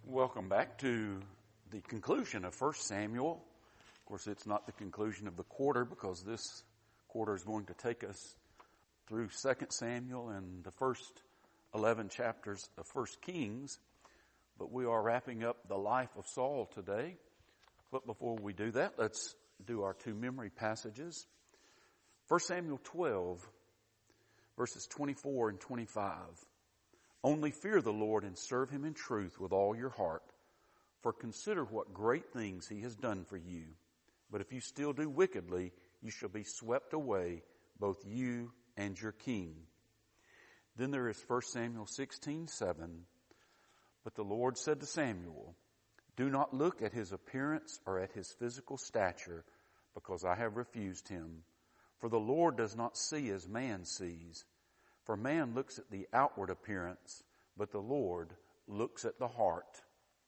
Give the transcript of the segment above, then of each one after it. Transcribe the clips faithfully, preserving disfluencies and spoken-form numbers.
Welcome back to the conclusion of First Samuel. Of course, it's not the conclusion of the quarter because this quarter is going to take us through Second Samuel and the first eleven chapters of First Kings. But we are wrapping up the life of Saul today. But before we do that, let's do our two memory passages. First Samuel twelve, verses twenty-four and twenty-five. Only fear the Lord and serve him in truth with all your heart. For consider what great things he has done for you. But if you still do wickedly, you shall be swept away, both you and your king. Then there is First Samuel sixteen seven. But the Lord said to Samuel, do not look at his appearance or at his physical stature, because I have refused him. For the Lord does not see as man sees. For man looks at the outward appearance, but the Lord looks at the heart.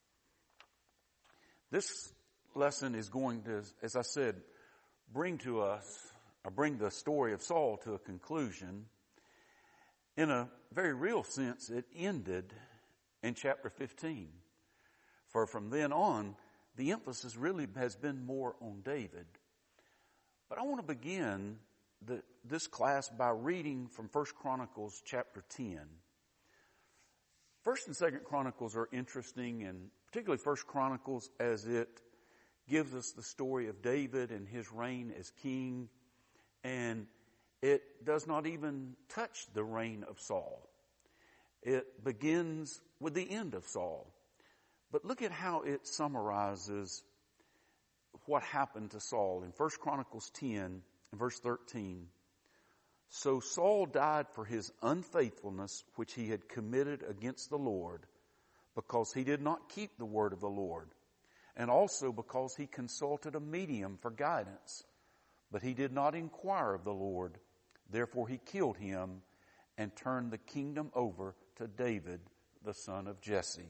This lesson is going to, as I said, bring to us, or bring the story of Saul to a conclusion. In a very real sense, it ended in chapter fifteen. For from then on, the emphasis really has been more on David. But I want to begin the, this class by reading from First Chronicles chapter ten. First and Second Chronicles are interesting, and particularly First Chronicles as it gives us the story of David and his reign as king, and it does not even touch the reign of Saul. It begins with the end of Saul. But look at how it summarizes what happened to Saul in First Chronicles ten, verse thirteen. So Saul died for his unfaithfulness which he had committed against the Lord, because he did not keep the word of the Lord, and also because he consulted a medium for guidance. But he did not inquire of the Lord. Therefore he killed him and turned the kingdom over to David, the son of Jesse.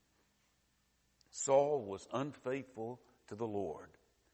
Saul was unfaithful to the Lord.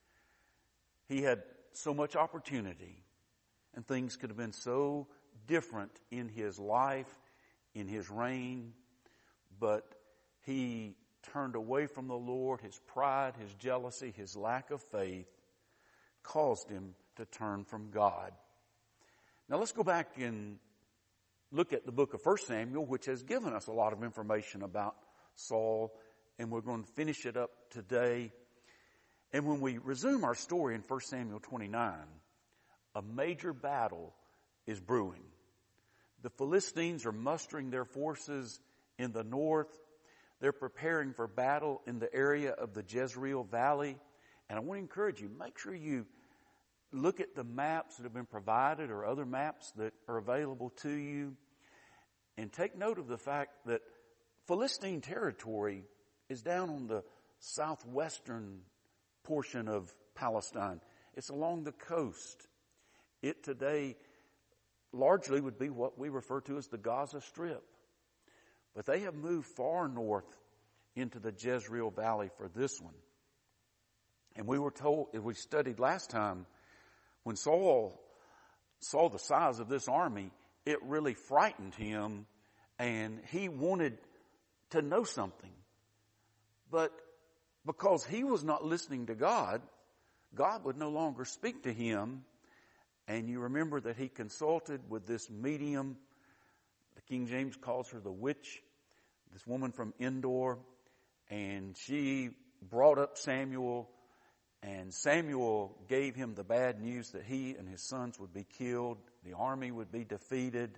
He had so much opportunity, and things could have been so different in his life, in his reign, but he turned away from the Lord. His pride, his jealousy, his lack of faith caused him to turn from God. Now let's go back and look at the book of First Samuel, which has given us a lot of information about Saul, and we're going to finish it up today. And when we resume our story in First Samuel twenty-nine, a major battle is brewing. The Philistines are mustering their forces in the north. They're preparing for battle in the area of the Jezreel Valley. And I want to encourage you, make sure you look at the maps that have been provided or other maps that are available to you, and take note of the fact that Philistine territory is down on the southwestern portion of Palestine. It's along the coast. It today largely would be what we refer to as the Gaza Strip. But they have moved far north into the Jezreel Valley for this one. And we were told, as we studied last time, when Saul saw the size of this army, it really frightened him, and he wanted to know something. But because he was not listening to God, God would no longer speak to him. And you remember that he consulted with this medium. The King James calls her the witch, this woman from Endor. And she brought up Samuel, and Samuel gave him the bad news that he and his sons would be killed, the army would be defeated,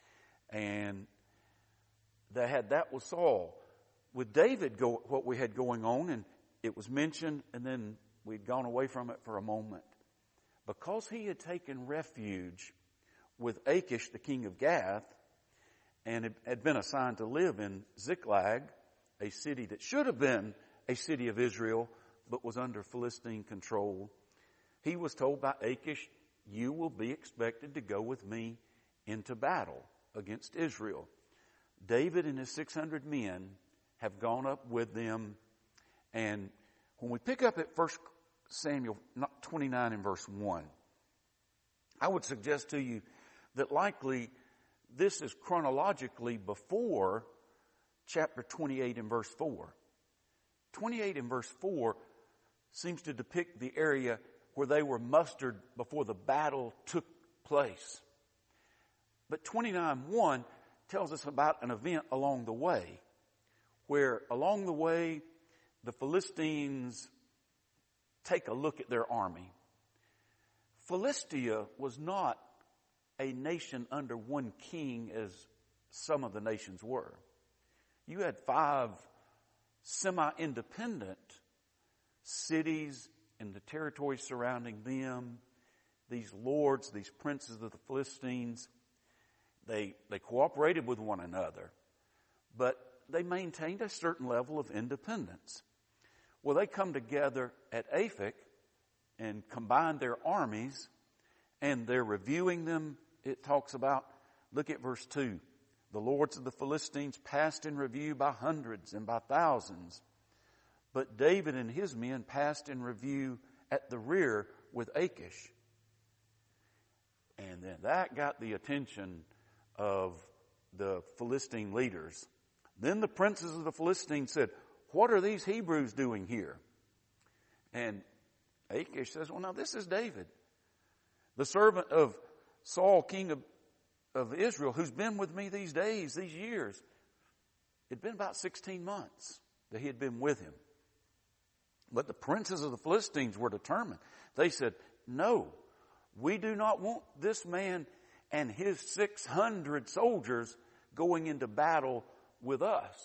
and they had that with Saul. With David, go, what we had going on, and it was mentioned, and then we'd gone away from it for a moment. Because he had taken refuge with Achish, the king of Gath, and had been assigned to live in Ziklag, a city that should have been a city of Israel, but was under Philistine control, he was told by Achish, you will be expected to go with me into battle against Israel. David and his six hundred men have gone up with them. And when we pick up at First Samuel twenty-nine and verse one, I would suggest to you that likely this is chronologically before chapter twenty-eight and verse four. twenty-eight in verse four seems to depict the area where they were mustered before the battle took place. But twenty-nine one tells us about an event along the way, where along the way the Philistines take a look at their army. Philistia was not a nation under one king as some of the nations were. You had five semi-independent cities and the territory surrounding them. These lords, these princes of the Philistines, they, they cooperated with one another, but they maintained a certain level of independence. Well, they come together at Aphek and combine their armies, and they're reviewing them. It talks about, look at verse two. The lords of the Philistines passed in review by hundreds and by thousands. But David and his men passed in review at the rear with Achish. And then that got the attention of the Philistine leaders. Then the princes of the Philistines said, what are these Hebrews doing here? And Achish says, well, now this is David, the servant of Saul, king of, of Israel, who's been with me these days, these years. It'd been about sixteen months that he had been with him. But the princes of the Philistines were determined. They said, no, we do not want this man and his six hundred soldiers going into battle with us.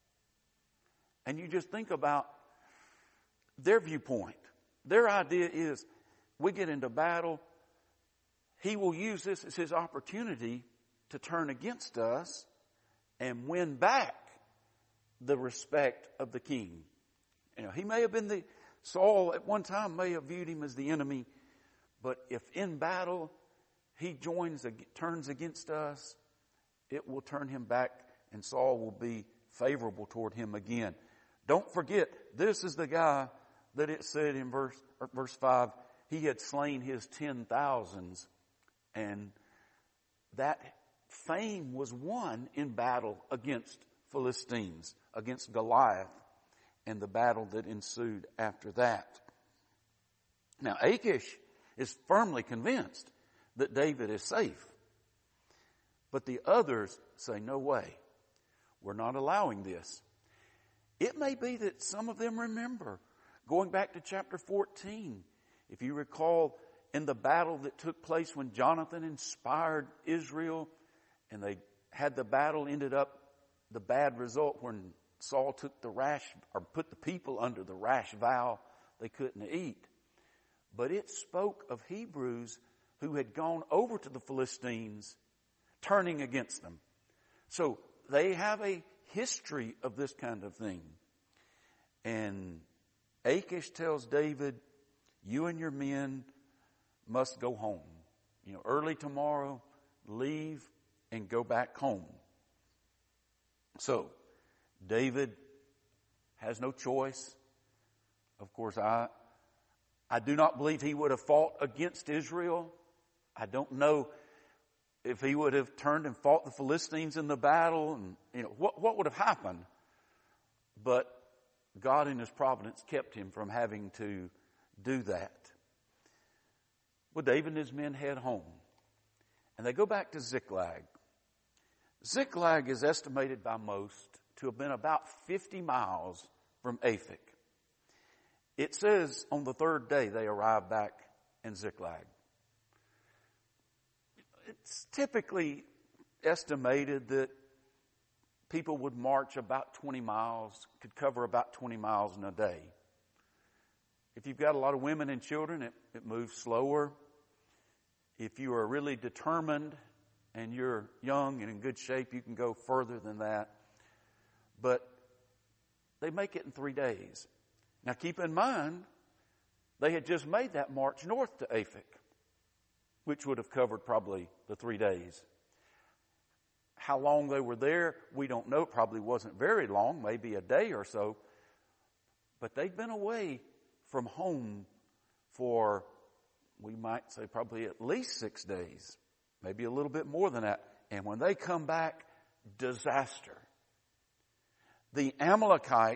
And you just think about their viewpoint. Their idea is, we get into battle, he will use this as his opportunity to turn against us and win back the respect of the king. You know, he may have been the, Saul at one time may have viewed him as the enemy, but if in battle he joins, turns against us, it will turn him back and Saul will be favorable toward him again. Don't forget, this is the guy that it said in verse, verse five, he had slain his ten thousands. And that fame was won in battle against Philistines, against Goliath, and the battle that ensued after that. Now, Achish is firmly convinced that David is safe. But the others say, no way, we're not allowing this. It may be that some of them remember, going back to chapter fourteen, if you recall, in the battle that took place when Jonathan inspired Israel and they had the battle, ended up the bad result when Saul took the rash, or put the people under the rash vow they couldn't eat. But it spoke of Hebrews who had gone over to the Philistines, turning against them. So they have a history of this kind of thing. And Achish tells David, you and your men must go home. You know, early tomorrow, leave and go back home. So, David has no choice. Of course, I, I do not believe he would have fought against Israel. I don't know if he would have turned and fought the Philistines in the battle, and you know what, what would have happened. But God in his providence kept him from having to do that. Well, David and his men head home, and they go back to Ziklag. Ziklag is estimated by most to have been about fifty miles from Aphek. It says on the third day they arrived back in Ziklag. It's typically estimated that people would march about twenty miles, could cover about twenty miles in a day. If you've got a lot of women and children, it, it moves slower. If you are really determined and you're young and in good shape, you can go further than that. But they make it in three days. Now keep in mind, they had just made that march north to Aphek, which would have covered probably the three days. How long they were there, we don't know. It probably wasn't very long, maybe a day or so. But they'd been away from home for, we might say, probably at least six days, maybe a little bit more than that. And when they come back, disaster. The Amalekites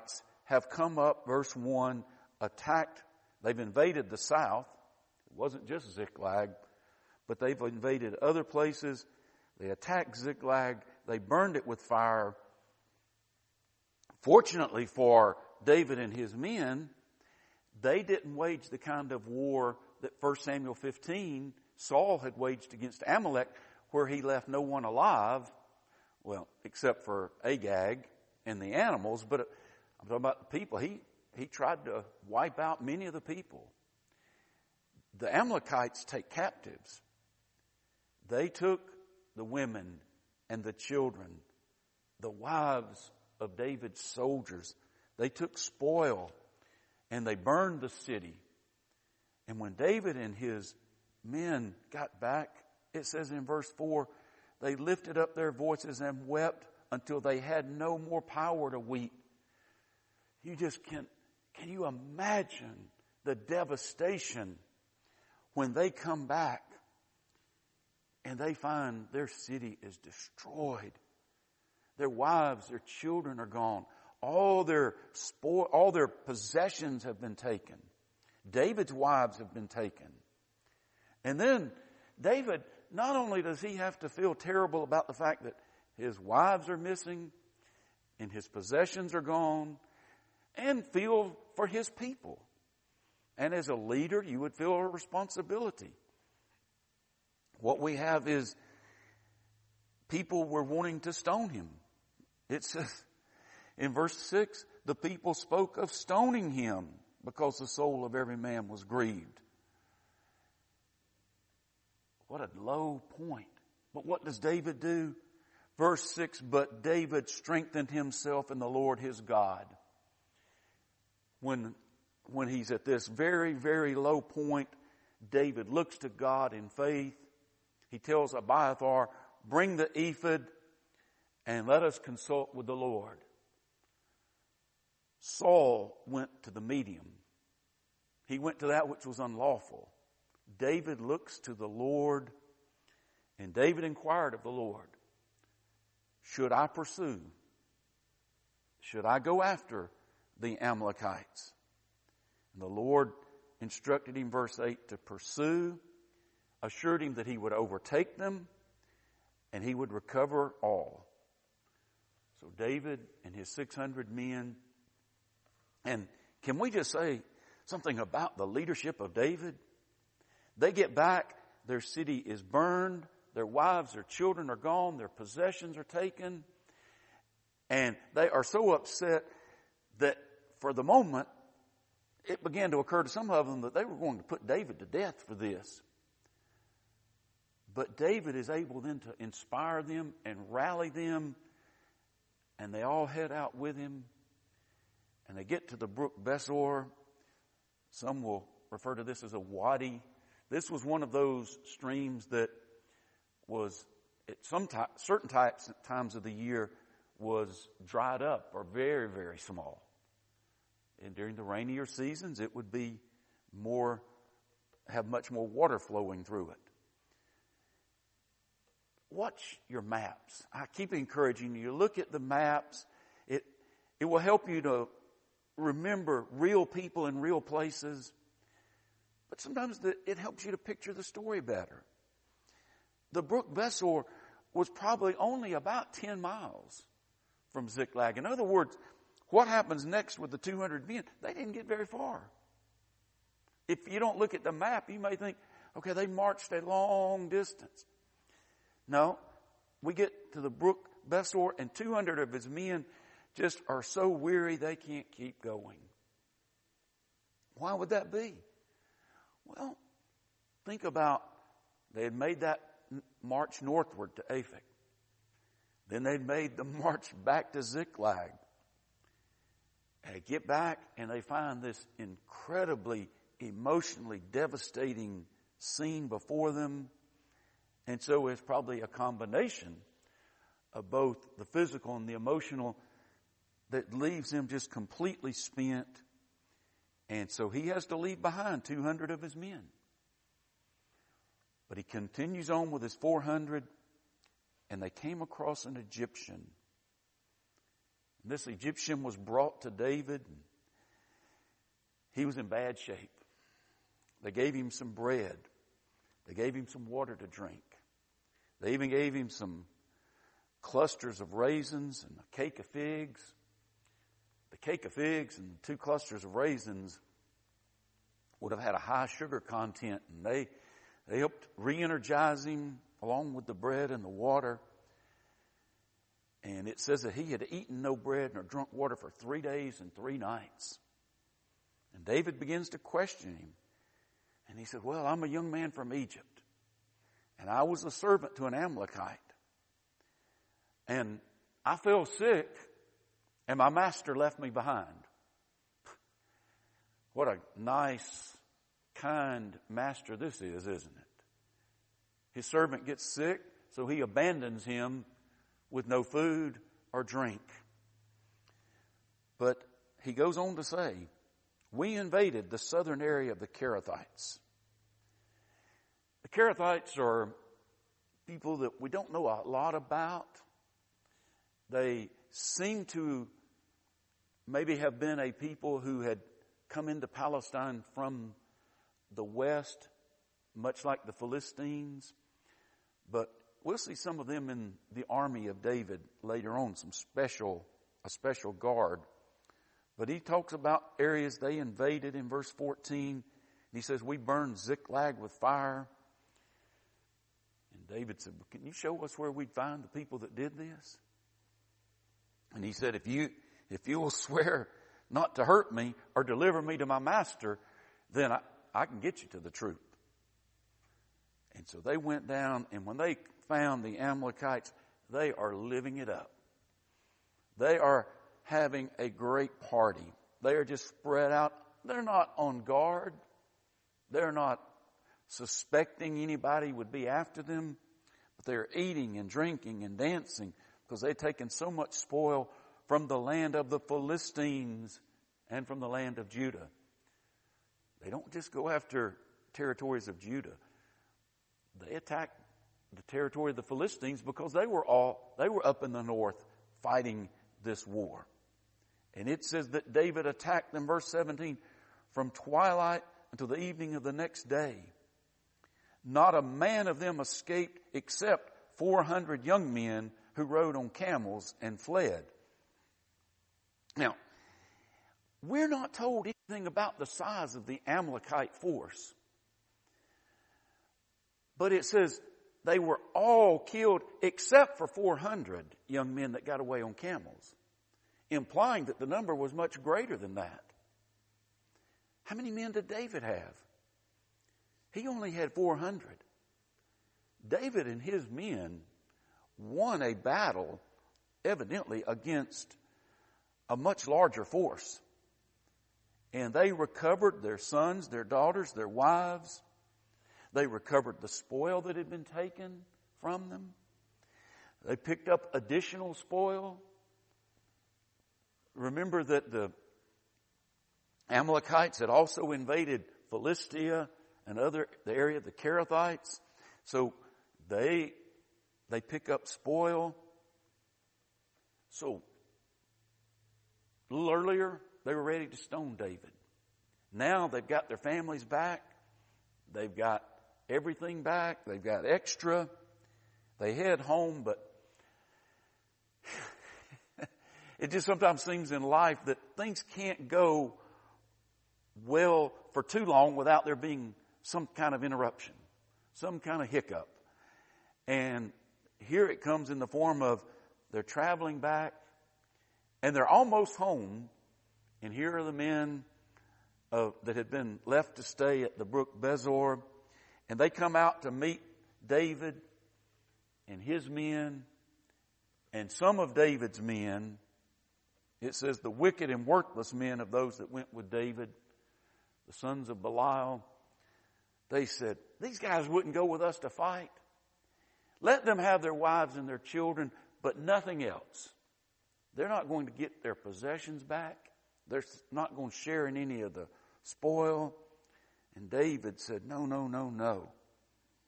have come up, verse one, attacked. They've invaded the south. It wasn't just Ziklag, but they've invaded other places. They attacked Ziklag. They burned it with fire. Fortunately for David and his men, they didn't wage the kind of war that First Samuel fifteen, Saul had waged against Amalek, where he left no one alive, well, except for Agag and the animals. But I'm talking about the people. He, he tried to wipe out many of the people. The Amalekites take captives. They took the women and the children, the wives of David's soldiers. They took spoil and they burned the city. And when David and his men got back, it says in verse four, they lifted up their voices and wept until they had no more power to weep. You just can't, can you imagine the devastation when they come back and they find their city is destroyed? Their wives, their children are gone. All their spoil, all their possessions have been taken. David's wives have been taken. And then David, not only does he have to feel terrible about the fact that his wives are missing and his possessions are gone, and feel for his people. And as a leader, you would feel a responsibility. What we have is people were wanting to stone him. It says in verse six, the people spoke of stoning him because the soul of every man was grieved. What a low point. But what does David do? Verse six, but David strengthened himself in the Lord his God. When, when he's at this very, very low point, David looks to God in faith. He tells Abiathar, bring the ephod and let us consult with the Lord. Saul went to the medium. He went to that which was unlawful. David looks to the Lord, and David inquired of the Lord, should I pursue? Should I go after the Amalekites? And the Lord instructed him, verse eight, to pursue, assured him that he would overtake them, and he would recover all. So David and his six hundred men, and can we just say something about the leadership of David? They get back, their city is burned, their wives, their children are gone, their possessions are taken, and they are so upset that for the moment, it began to occur to some of them that they were going to put David to death for this. But David is able then to inspire them and rally them, and they all head out with him, and they get to the brook Besor. Some will refer to this as a wadi. This was one of those streams that was at some ty- certain types times of the year was dried up or very, very small. And during the rainier seasons, it would be more, have much more water flowing through it. Watch your maps. I keep encouraging you. Look at the maps. It, it will help you to remember real people in real places. But sometimes the, it helps you to picture the story better. The brook Besor was probably only about ten miles from Ziklag. In other words, what happens next with the two hundred men? They didn't get very far. If you don't look at the map, you may think, okay, they marched a long distance. No, we get to the brook Besor, and two hundred of his men just are so weary they can't keep going. Why would that be? Well, think about, they had made that march northward to Aphek. Then they'd made the march back to Ziklag. And they get back and they find this incredibly emotionally devastating scene before them. And so it's probably a combination of both the physical and the emotional that leaves him just completely spent. And so he has to leave behind two hundred of his men. But he continues on with his four hundred, and they came across an Egyptian. This Egyptian was brought to David. And he was in bad shape. They gave him some bread. They gave him some water to drink. They even gave him some clusters of raisins and a cake of figs. The cake of figs and two clusters of raisins would have had a high sugar content, and they, they helped re-energize him along with the bread and the water. And it says that he had eaten no bread nor drunk water for three days and three nights. And David begins to question him. And he said, well, I'm a young man from Egypt. And I was a servant to an Amalekite. And I fell sick, and my master left me behind. What a nice, kind master this is, isn't it? His servant gets sick, so he abandons him with no food or drink. But he goes on to say, we invaded the southern area of the Kerethites. The Kerethites are people that we don't know a lot about. They seem to maybe have been a people who had come into Palestine from the west, much like the Philistines. But we'll see some of them in the army of David later on, some special, a special guard. But he talks about areas they invaded in verse fourteen. He says, we burned Ziklag with fire. And David said, can you show us where we'd find the people that did this? And he said, if you, if you will swear not to hurt me or deliver me to my master, then I, I can get you to the truth. And so they went down, and when they found the Amalekites, they are living it up. They are having a great party. They are just spread out. They're not on guard. They're not suspecting anybody would be after them. But they're eating and drinking and dancing because they've taken so much spoil from the land of the Philistines and from the land of Judah. They don't just go after territories of Judah. They attack the territory of the Philistines because they were all, they were up in the north fighting this war. And it says that David attacked them, verse seventeen, from twilight until the evening of the next day. Not a man of them escaped except four hundred young men who rode on camels and fled. Now, we're not told anything about the size of the Amalekite force. But it says they were all killed except for four hundred young men that got away on camels, implying that the number was much greater than that. How many men did David have? He only had four hundred. David and his men won a battle, evidently against a much larger force. And they recovered their sons, their daughters, their wives. They recovered the spoil that had been taken from them. They picked up additional spoil. Remember that the Amalekites had also invaded Philistia and other, the area of the Kerethites. So they, they pick up spoil. So a little earlier, they were ready to stone David. Now they've got their families back. They've got everything back. They've got extra. They head home, but it just sometimes seems in life that things can't go well for too long without there being some kind of interruption, some kind of hiccup. And here it comes in the form of they're traveling back and they're almost home. And here are the men uh, that had been left to stay at the brook Bezor. And they come out to meet David and his men and some of David's men. It says the wicked and worthless men of those that went with David, the sons of Belial, they said, these guys wouldn't go with us to fight. Let them have their wives and their children, but nothing else. They're not going to get their possessions back. They're not going to share in any of the spoil. And David said, no, no, no, no.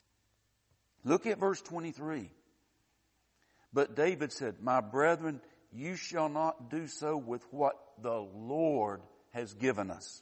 Look at verse twenty-three. But David said, my brethren, you shall not do so with what the Lord has given us.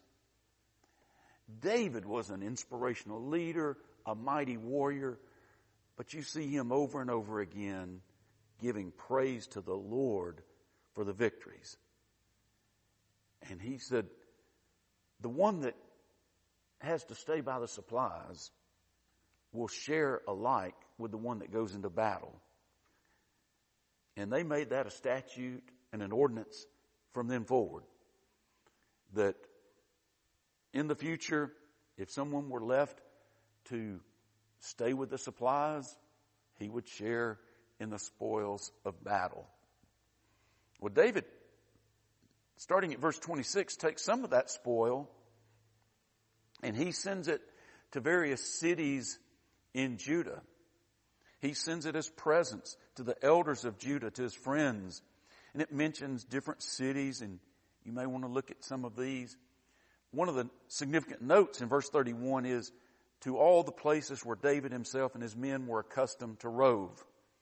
David was an inspirational leader, a mighty warrior, but you see him over and over again giving praise to the Lord for the victories. And he said, the one that has to stay by the supplies will share alike with the one that goes into battle. And they made that a statute and an ordinance from then forward, that in the future, if someone were left to stay with the supplies, he would share in the spoils of battle. Well, David, starting at verse twenty-six, takes some of that spoil and he sends it to various cities in Judah. He sends it as presents to the elders of Judah, to his friends. And it mentions different cities, and you may want to look at some of these. One of the significant notes in verse thirty-one is, to all the places where David himself and his men were accustomed to rove.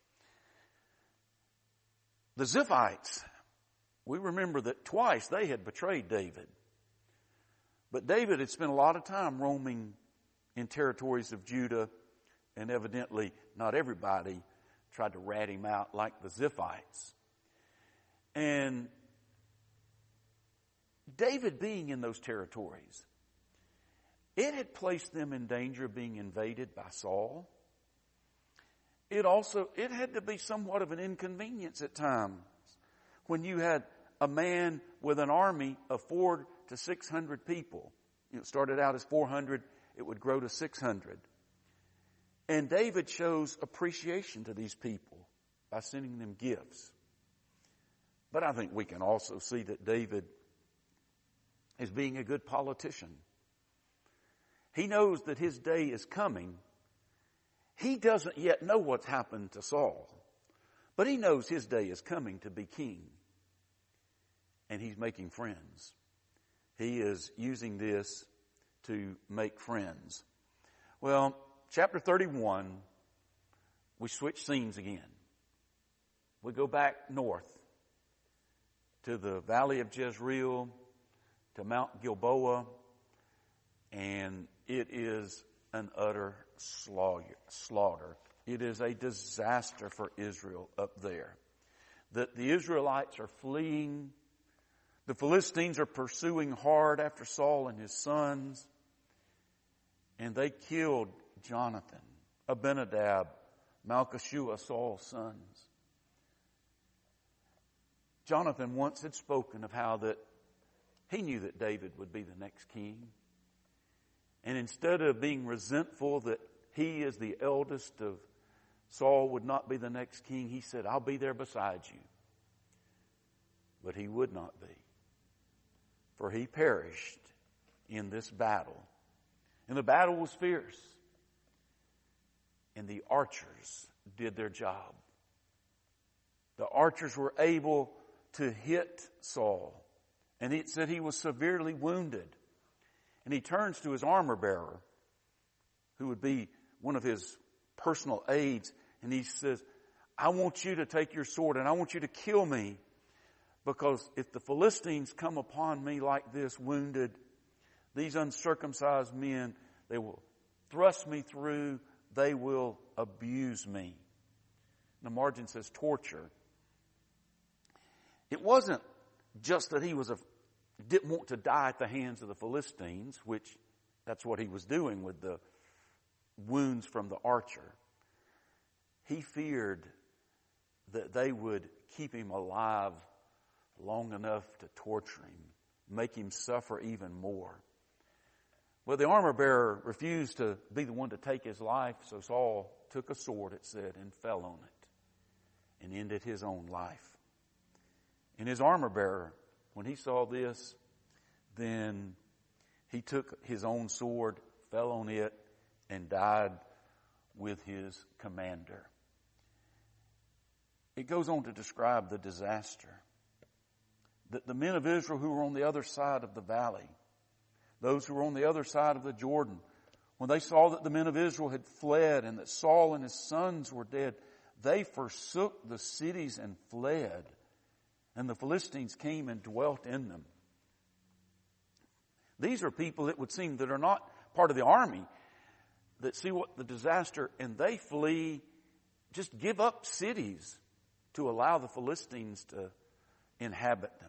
The Ziphites, we remember that twice they had betrayed David. But David had spent a lot of time roaming in territories of Judah, and evidently not everybody tried to rat him out like the Ziphites. And David being in those territories, it had placed them in danger of being invaded by Saul. It also, it had to be somewhat of an inconvenience at times when you had a man with an army of four to six hundred people. It started out as four hundred, it would grow to six hundred. And David shows appreciation to these people by sending them gifts. But I think we can also see that David is being a good politician. He knows that his day is coming. He doesn't yet know what's happened to Saul, but he knows his day is coming to be king. And he's making friends. He is using this to make friends. Well, chapter thirty-one, we switch scenes again. We go back north to the valley of Jezreel, to Mount Gilboa, and it is an utter slaughter. It is a disaster for Israel up there. That the Israelites are fleeing. The Philistines are pursuing hard after Saul and his sons. And they killed Jonathan, Abinadab, Malchishua, Saul's sons. Jonathan once had spoken of how that he knew that David would be the next king. And instead of being resentful that he, as the eldest of Saul, would not be the next king, he said, I'll be there beside you. But he would not be. For he perished in this battle. And the battle was fierce. And the archers did their job. The archers were able to hit Saul. And it said he was severely wounded. And he turns to his armor bearer, who would be one of his personal aides, and he says, I want you to take your sword and I want you to kill me, because if the Philistines come upon me like this, wounded, these uncircumcised men, they will thrust me through, they will abuse me. The margin says torture. It wasn't just that he was a didn't want to die at the hands of the Philistines, which that's what he was doing with the wounds from the archer. He feared that they would keep him alive long enough to torture him, make him suffer even more. Well, the armor bearer refused to be the one to take his life, so Saul took a sword, it said, and fell on it and ended his own life. And his armor bearer, when he saw this, then he took his own sword, fell on it, and died with his commander. It goes on to describe the disaster. That the men of Israel who were on the other side of the valley, those who were on the other side of the Jordan, when they saw that the men of Israel had fled and that Saul and his sons were dead, they forsook the cities and fled. and the Philistines came and dwelt in them. These are people, it would seem, that are not part of the army, that see what the disaster, and they flee, just give up cities to allow the Philistines to inhabit them.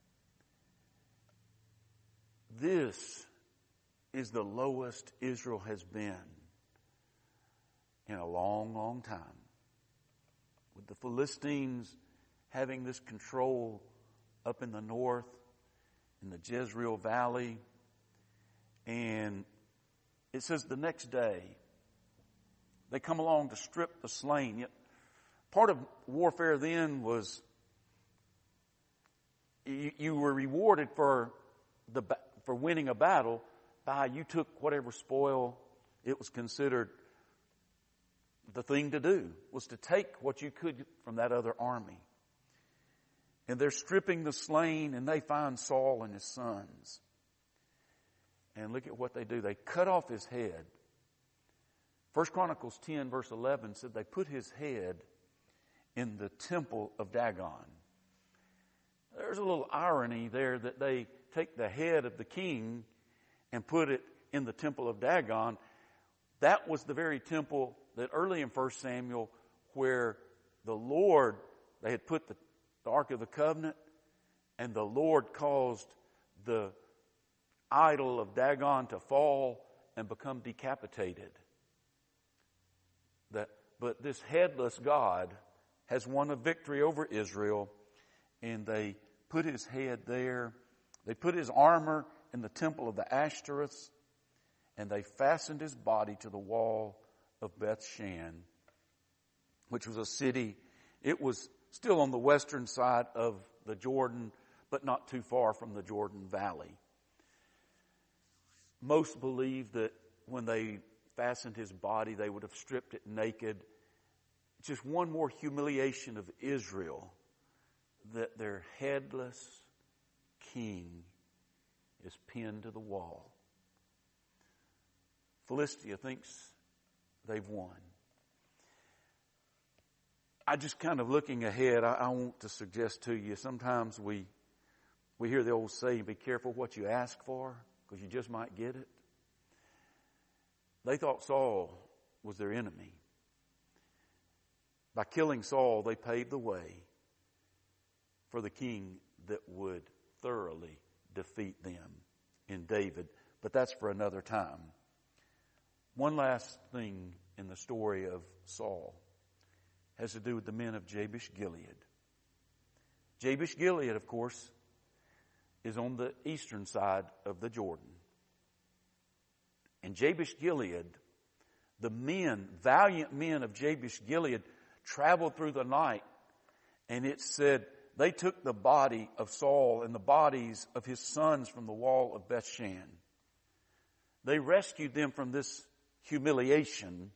This is the lowest Israel has been in a long, long time. With the Philistines having this control up in the north, in the Jezreel Valley, and it says the next day, they come along to strip the slain. Yet part of warfare then was you, you were rewarded for the for winning a battle by you took whatever spoil. It was considered the thing to do, was to take what you could from that other army. And they're stripping the slain, and they find Saul and his sons. And look at what they do. They cut off his head. First Chronicles ten verse eleven said they put his head in the temple of Dagon. There's a little irony there that they take the head of the king and put it in the temple of Dagon. That was the very temple that early in First Samuel where the Lord, they had put the, the Ark of the Covenant, and the Lord caused the idol of Dagon to fall and become decapitated. That, but this headless God has won a victory over Israel, and they put his head there. They put his armor in the temple of the Ashtoreths, and they fastened his body to the wall of Beth-shan, which was a city. It was still on the western side of the Jordan, but not too far from the Jordan Valley. Most believe that when they fastened his body, they would have stripped it naked. Just one more humiliation of Israel, that their headless king is pinned to the wall. Philistia thinks they've won. I just kind of looking ahead, I, I want to suggest to you, sometimes we we hear the old saying, be careful what you ask for, because you just might get it. They thought Saul was their enemy. By killing Saul, they paved the way for the king that would thoroughly defeat them in David. But that's for another time. One last thing in the story of Saul has to do with the men of Jabesh Gilead. Jabesh Gilead, of course, is on the eastern side of the Jordan. And Jabesh Gilead, the men, valiant men of Jabesh Gilead, traveled through the night, and it said they took the body of Saul and the bodies of his sons from the wall of Beth-shan. They rescued them from this humiliation,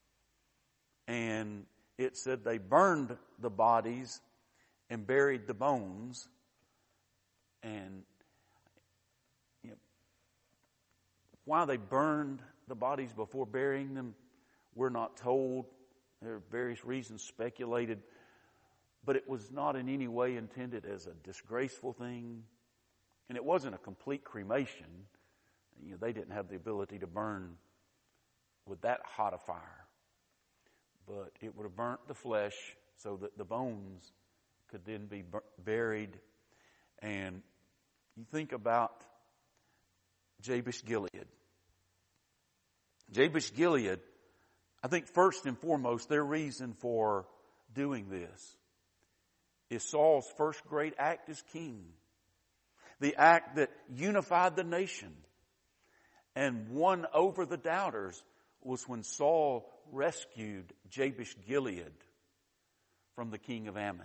and it said they burned the bodies and buried the bones. And you know, why they burned the bodies before burying them, we're not told. There are various reasons speculated, but it was not in any way intended as a disgraceful thing, and it wasn't a complete cremation. You know, they didn't have the ability to burn with that hot a fire, but it would have burnt the flesh so that the bones could then be bur- buried. And you think about Jabesh Gilead. Jabesh Gilead, I think first and foremost, their reason for doing this is Saul's first great act as king. The act that unified the nation and won over the doubters was when Saul rescued Jabesh Gilead from the king of Ammon.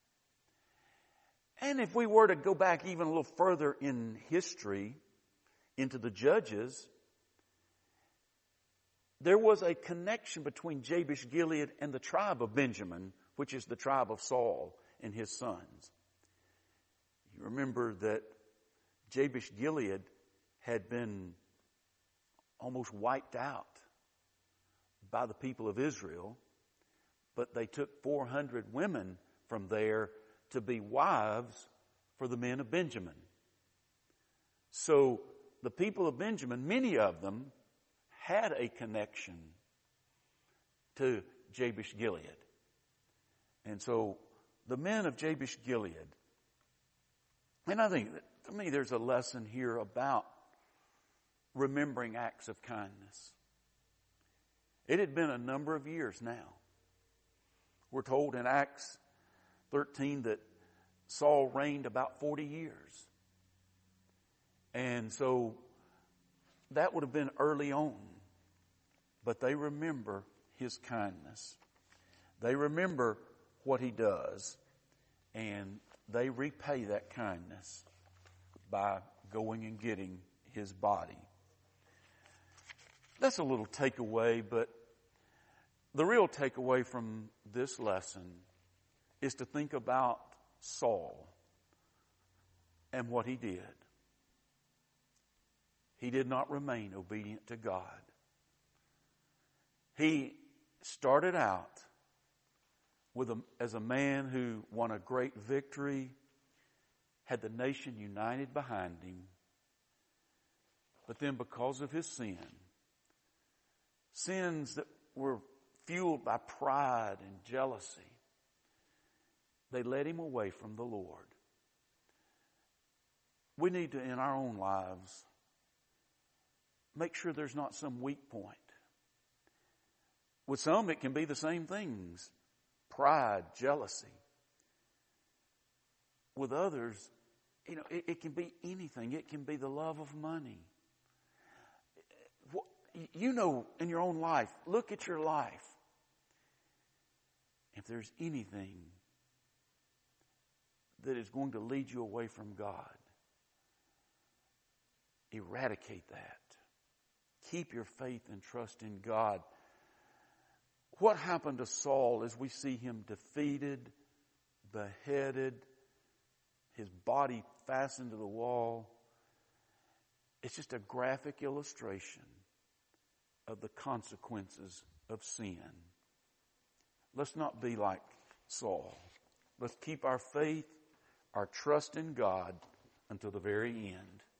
And if we were to go back even a little further in history, into the Judges, there was a connection between Jabesh Gilead and the tribe of Benjamin, which is the tribe of Saul and his sons. You remember that Jabesh Gilead had been almost wiped out by the people of Israel, but they took four hundred women from there to be wives for the men of Benjamin. So the people of Benjamin, many of them, had a connection to Jabesh Gilead. And so the men of Jabesh Gilead, and I think that to me there's a lesson here about remembering acts of kindness. It had been a number of years now. We're told in Acts thirteen that Saul reigned about forty years. And so that would have been early on. But they remember his kindness. They remember what he does. And they repay that kindness by going and getting his body. That's a little takeaway, but the real takeaway from this lesson is to think about Saul and what he did. He did not remain obedient to God. He started out with a, as a man who won a great victory, had the nation united behind him. But then because of his sin, sins that were fueled by pride and jealousy, they led him away from the Lord. We need to, in our own lives, make sure there's not some weak point. With some, it can be the same things. Pride, jealousy. With others, you know, it, it can be anything. It can be the love of money. You know, in your own life, look at your life. If there's anything that is going to lead you away from God, eradicate that. Keep your faith and trust in God. What happened to Saul as we see him defeated, beheaded, his body fastened to the wall? It's just a graphic illustration of the consequences of sin. Let's not be like Saul. Let's keep our faith, our trust in God until the very end.